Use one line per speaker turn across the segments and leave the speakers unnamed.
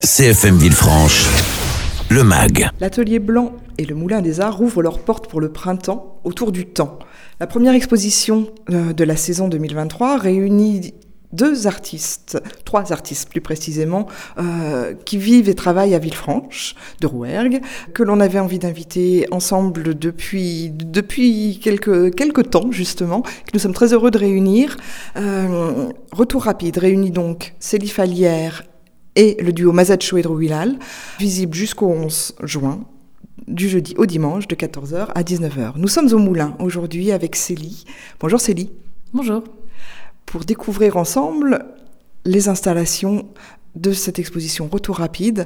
CFM Villefranche, le MAG.
L'Atelier Blanc et le Moulin des Arts rouvrent leurs portes pour le printemps autour du temps. La première exposition de la saison 2023 réunit trois artistes plus précisément, qui vivent et travaillent à Villefranche de Rouergue, que l'on avait envie d'inviter ensemble depuis quelques temps justement, que nous sommes très heureux de réunir. Retour rapide réunit donc Célie Fallière et le duo Masaccio et Drouillal, visible jusqu'au 11 juin, du jeudi au dimanche, de 14h à 19h. Nous sommes au Moulin aujourd'hui avec Célie. Bonjour Célie.
Bonjour.
Pour découvrir ensemble les installations de cette exposition Retour rapide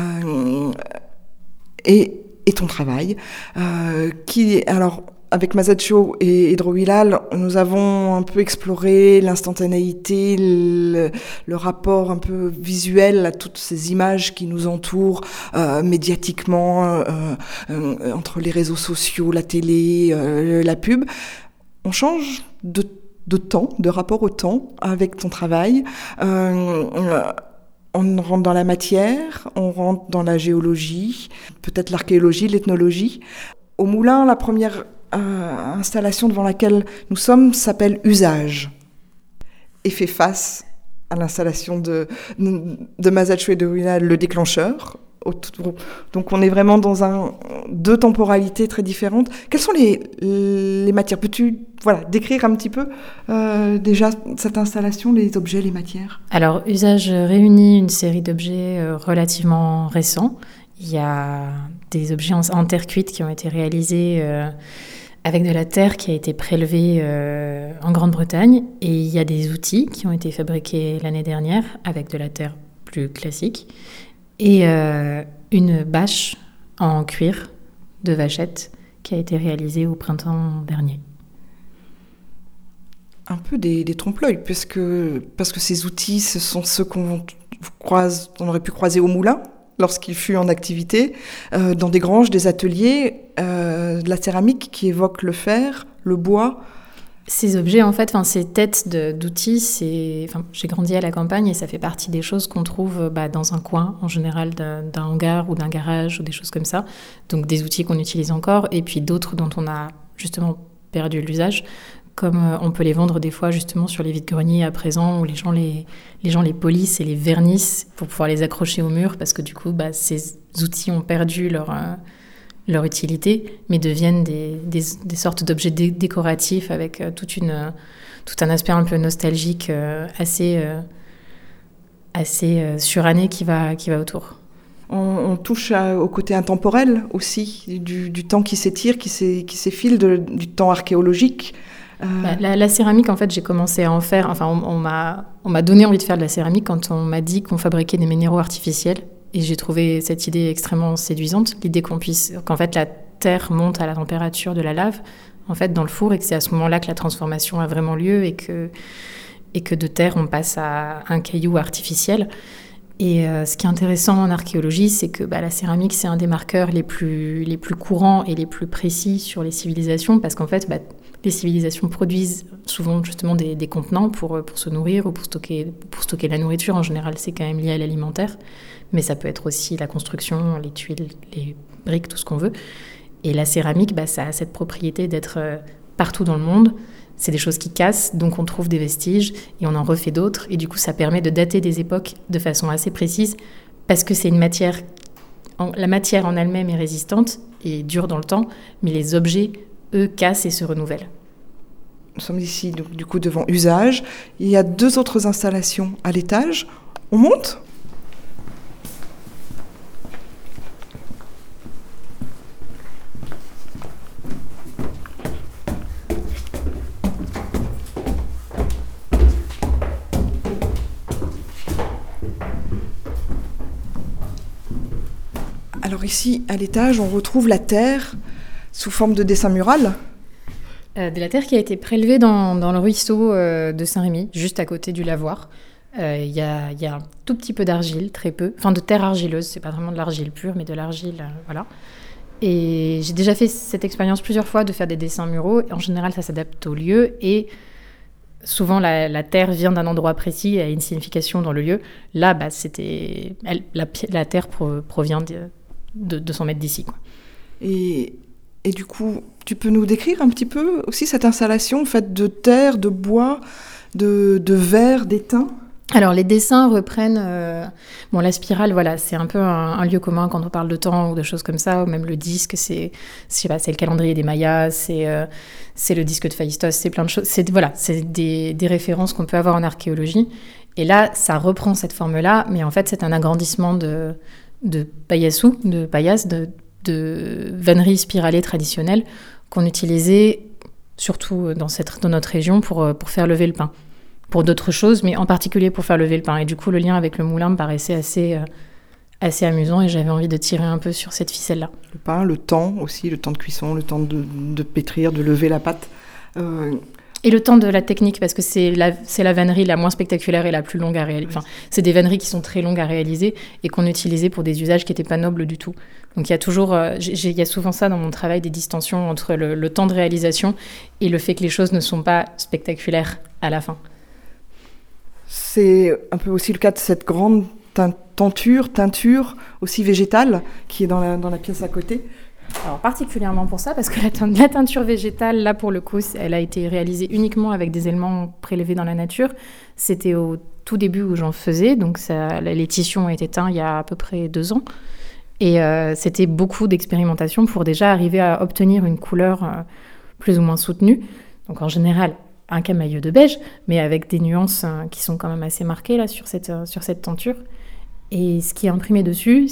et ton travail, avec Masaccio et Drouillal, nous avons un peu exploré l'instantanéité, le rapport un peu visuel à toutes ces images qui nous entourent médiatiquement, entre les réseaux sociaux, la télé, la pub. On change de temps, de rapport au temps avec ton travail. On rentre dans la matière, on rentre dans la géologie, peut-être l'archéologie, l'ethnologie. Au Moulin, la première installation devant laquelle nous sommes s'appelle Usage et fait face à l'installation de Masaccio et de Drouillal, le déclencheur. Donc on est vraiment dans deux temporalités très différentes. Quelles sont les matières ? Peux-tu décrire un petit peu déjà cette installation, les objets, les matières ?
Alors, Usage réunit une série d'objets relativement récents. Il y a des objets en terre cuite qui ont été réalisés avec de la terre qui a été prélevée en Grande-Bretagne. Et il y a des outils qui ont été fabriqués l'année dernière avec de la terre plus classique. Et une bâche en cuir de vachette qui a été réalisée au printemps dernier.
Un peu des trompe-l'œil, parce que ces outils, ce sont ceux qu'on aurait pu croiser au Moulin lorsqu'il fut en activité, dans des granges, des ateliers, de la céramique qui évoque le fer, le bois.
Ces objets, en fait, ces têtes d'outils, j'ai grandi à la campagne et ça fait partie des choses qu'on trouve dans un coin, en général d'un hangar ou d'un garage ou des choses comme ça. Donc des outils qu'on utilise encore et puis d'autres dont on a justement perdu l'usage, comme on peut les vendre des fois justement sur les vides-greniers à présent où les gens les polissent et les vernissent pour pouvoir les accrocher au mur parce que du coup, ces outils ont perdu leur utilité, mais deviennent des sortes d'objets décoratifs avec tout un aspect un peu nostalgique assez suranné qui va autour.
On touche au côté intemporel aussi, du temps qui s'étire, qui s'effile, du temps archéologique.
La céramique, en fait, j'ai commencé à en faire. On m'a donné envie de faire de la céramique quand on m'a dit qu'on fabriquait des minéraux artificiels. Et j'ai trouvé cette idée extrêmement séduisante, l'idée qu'en fait la terre monte à la température de la lave, en fait dans le four, et que c'est à ce moment-là que la transformation a vraiment lieu et que de terre on passe à un caillou artificiel. Et ce qui est intéressant en archéologie, c'est que la céramique c'est un des marqueurs les plus courants et les plus précis sur les civilisations, parce qu'en fait les civilisations produisent souvent justement des contenants pour se nourrir ou pour stocker la nourriture. En général, c'est quand même lié à l'alimentaire. Mais ça peut être aussi la construction, les tuiles, les briques, tout ce qu'on veut. Et la céramique, ça a cette propriété d'être partout dans le monde. C'est des choses qui cassent, donc on trouve des vestiges et on en refait d'autres. Et du coup, ça permet de dater des époques de façon assez précise parce que c'est une matière... La matière en elle-même est résistante et dure dans le temps, mais les objets, eux, cassent et se renouvellent.
Nous sommes ici, donc, du coup, devant Usage. Il y a 2 autres installations à l'étage. On monte ? Alors ici, à l'étage, on retrouve la terre sous forme de dessin mural.
De la terre qui a été prélevée dans le ruisseau de Saint-Rémy, juste à côté du lavoir. Il y a un tout petit peu d'argile, très peu. De terre argileuse, c'est pas vraiment de l'argile pure, mais de l'argile, voilà. Et j'ai déjà fait cette expérience plusieurs fois de faire des dessins muraux. En général, ça s'adapte au lieu. Et souvent la terre vient d'un endroit précis et a une signification dans le lieu. Là, la terre provient de son maître d'ici, quoi.
Et du coup, tu peux nous décrire un petit peu aussi cette installation faite de terre, de bois, de verre, d'étain?
Alors, les dessins reprennent... la spirale, voilà, c'est un peu un lieu commun quand on parle de temps ou de choses comme ça, ou même le disque, c'est le calendrier des Mayas, c'est le disque de Phaistos, c'est plein de choses. C'est des références qu'on peut avoir en archéologie. Et là, ça reprend cette forme-là, mais en fait, c'est un agrandissement de paillasse, de vannerie spiralée traditionnelle qu'on utilisait surtout dans notre région pour faire lever le pain. Pour d'autres choses, mais en particulier pour faire lever le pain. Et du coup, le lien avec le moulin me paraissait assez amusant et j'avais envie de tirer un peu sur cette ficelle-là.
Le pain, le temps aussi, le temps de cuisson, le temps de pétrir, de lever la pâte.
Et le temps de la technique, parce que c'est la vannerie la moins spectaculaire et la plus longue à réaliser. Enfin, c'est des vanneries qui sont très longues à réaliser et qu'on utilisait pour des usages qui n'étaient pas nobles du tout. Donc il y a toujours, il y a souvent ça dans mon travail, des distensions entre le temps de réalisation et le fait que les choses ne sont pas spectaculaires à la fin.
C'est un peu aussi le cas de cette grande teinture aussi végétale qui est dans la pièce à côté.
Alors particulièrement pour ça, parce que la teinture végétale, là pour le coup, elle a été réalisée uniquement avec des éléments prélevés dans la nature. C'était au tout début où j'en faisais, donc les tissus ont été teints il y a à peu près 2 ans. Et c'était beaucoup d'expérimentation pour déjà arriver à obtenir une couleur plus ou moins soutenue. Donc en général, un camailleux de beige, mais avec des nuances qui sont quand même assez marquées là, sur cette teinture. Et ce qui est imprimé dessus,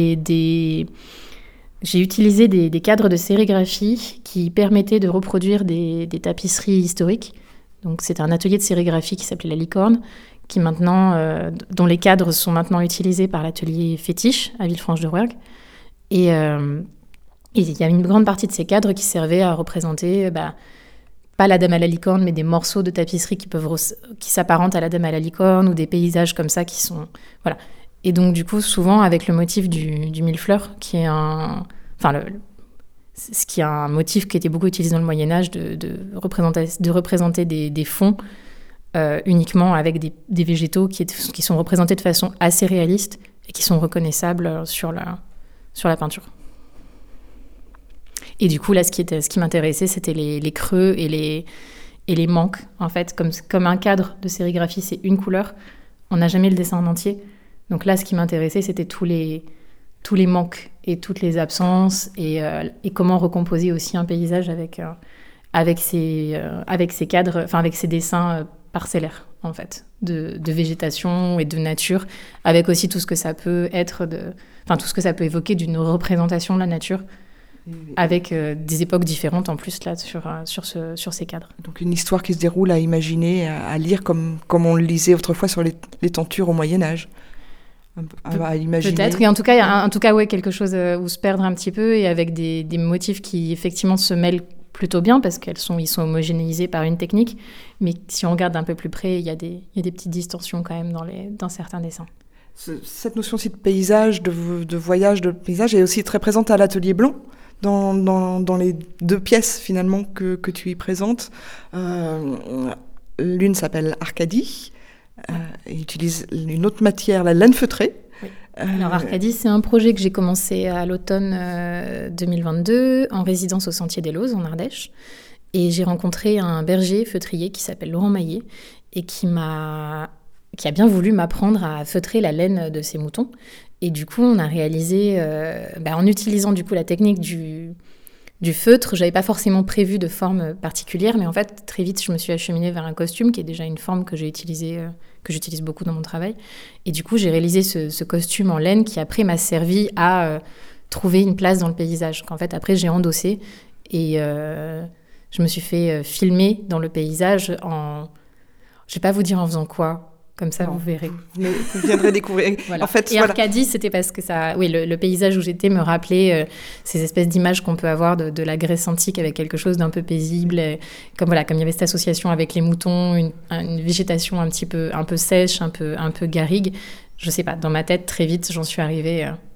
j'ai utilisé des cadres de sérigraphie qui permettaient de reproduire des tapisseries historiques. Donc c'est un atelier de sérigraphie qui s'appelait La Licorne, qui maintenant, dont les cadres sont maintenant utilisés par l'atelier Fétiche à Villefranche-de-Rouergue. Et il y a une grande partie de ces cadres qui servaient à représenter, pas la Dame à la Licorne, mais des morceaux de tapisserie qui s'apparentent à la Dame à la Licorne ou des paysages comme ça qui sont... Voilà. Et donc, du coup, souvent avec le motif du millefleur, qui est un motif qui était beaucoup utilisé dans le Moyen-Âge, de représenter des fonds uniquement avec des végétaux qui sont représentés de façon assez réaliste et qui sont reconnaissables sur la peinture. Et du coup, là, ce qui m'intéressait, c'était les creux et les manques. En fait, comme un cadre de sérigraphie, c'est une couleur, on n'a jamais le dessin en entier. Donc là, ce qui m'intéressait, c'était tous les manques et toutes les absences et comment recomposer aussi un paysage avec ces cadres, enfin avec ces dessins parcellaires, en fait, de végétation et de nature, avec aussi tout ce que ça peut être, tout ce que ça peut évoquer d'une représentation de la nature, avec des époques différentes en plus là sur ces cadres.
Donc une histoire qui se déroule à imaginer, à lire comme on le lisait autrefois sur les tentures au Moyen-Âge. À imaginer.
Peut-être, et en tout cas, ouais, quelque chose où se perdre un petit peu et avec des motifs qui effectivement se mêlent plutôt bien parce qu'ils sont homogénéisés par une technique, mais si on regarde un peu plus près, il y a des petites distorsions quand même dans certains dessins.
Cette notion aussi de paysage, de voyage, de paysage est aussi très présente à l'Atelier Blanc, dans les 2 pièces finalement que tu y présentes. L'une s'appelle Arcadie, et utilise une autre matière, la laine feutrée.
Oui. Alors Arcadie, c'est un projet que j'ai commencé à l'automne 2022 en résidence au Sentier des Lauses en Ardèche. Et j'ai rencontré un berger feutrier qui s'appelle Laurent Maillet et qui a bien voulu m'apprendre à feutrer la laine de ses moutons. Et du coup, on a réalisé, en utilisant du coup la technique du feutre, j'avais pas forcément prévu de forme particulière, mais en fait, très vite, je me suis acheminée vers un costume qui est déjà une forme que j'utilise beaucoup dans mon travail. Et du coup, j'ai réalisé ce costume en laine qui après m'a servi à trouver une place dans le paysage, qu'en fait, après, j'ai endossé et je me suis fait filmer dans le paysage je vais pas vous dire en faisant quoi. Comme ça, vous verrez.
Mais vous viendrez découvrir.
Voilà.
En fait,
Arcadie, c'était parce que le paysage où j'étais me rappelait ces espèces d'images qu'on peut avoir de la Grèce antique avec quelque chose d'un peu paisible. Comme il y avait cette association avec les moutons, une végétation un peu sèche, un peu garrigue. Je sais pas, dans ma tête, très vite, j'en suis arrivée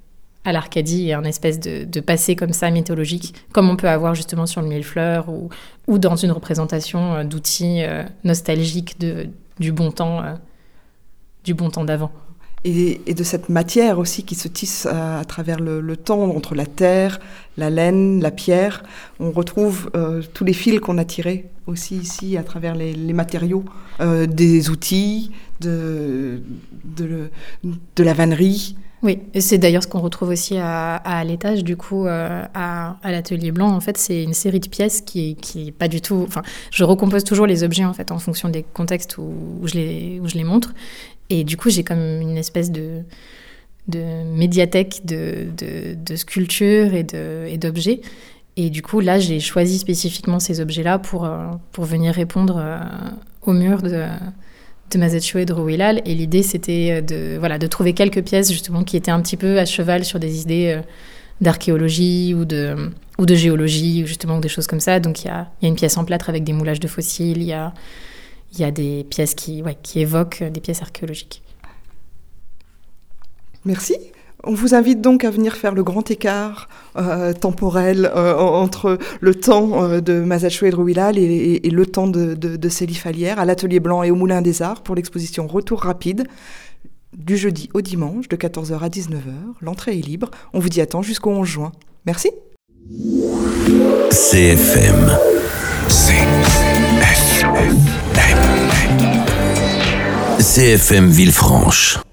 à l'Arcadie et un espèce de passé comme ça mythologique, comme on peut avoir justement sur le millefleur ou dans une représentation d'outils nostalgiques du bon temps d'avant.
Et de cette matière aussi qui se tisse à travers le temps, entre la terre, la laine, la pierre. On retrouve tous les fils qu'on a tirés aussi ici à travers les matériaux, des outils, de la vannerie.
Oui, et c'est d'ailleurs ce qu'on retrouve aussi à l'étage, du coup, à l'Atelier Blanc. En fait, c'est une série de pièces qui est pas du tout... Enfin, je recompose toujours les objets, en fait, en fonction des contextes où je les montre. Et du coup, j'ai comme une espèce de médiathèque de sculptures et d'objets. Et du coup, là, j'ai choisi spécifiquement ces objets-là pour venir répondre au mur de Masaccio et de Rouillal. Et l'idée, c'était de trouver quelques pièces, justement, qui étaient un petit peu à cheval sur des idées d'archéologie ou de géologie, ou justement, des choses comme ça. Donc, il y a une pièce en plâtre avec des moulages de fossiles, il y a des pièces qui évoquent des pièces archéologiques.
Merci. On vous invite donc à venir faire le grand écart temporel entre le temps de Masaccio et de Rouillal et le temps de Célie Fallière à l'Atelier Blanc et au Moulin des Arts pour l'exposition Retour rapide du jeudi au dimanche de 14h à 19h. L'entrée est libre. On vous y attend jusqu'au 11 juin. Merci.
CFM. CFM Villefranche.